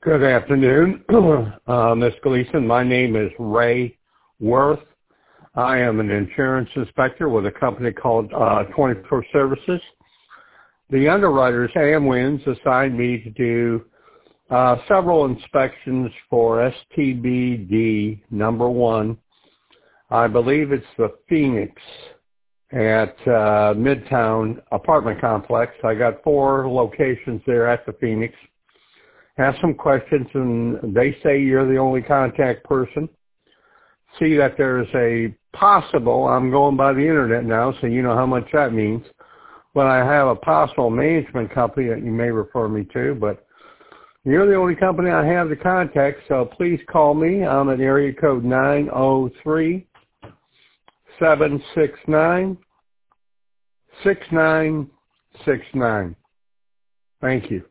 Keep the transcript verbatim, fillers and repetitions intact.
Good afternoon, uh, Miz Gleason. My name is Ray Worth. I am an insurance inspector with a company called uh, twenty-four Services. The underwriters, Amwins, assigned me to do uh, several inspections for S T B D number one. I believe it's the Phoenix at uh, Midtown apartment complex. I got four locations there at the Phoenix. Ask some questions, and they say you're the only contact person. See that there's a possible, I'm going by the internet now, so you know how much that means, but I have a possible management company that you may refer me to, but you're the only company I have to contact, so please call me. I'm at area code nine oh three, seven six nine, six nine six nine. Thank you.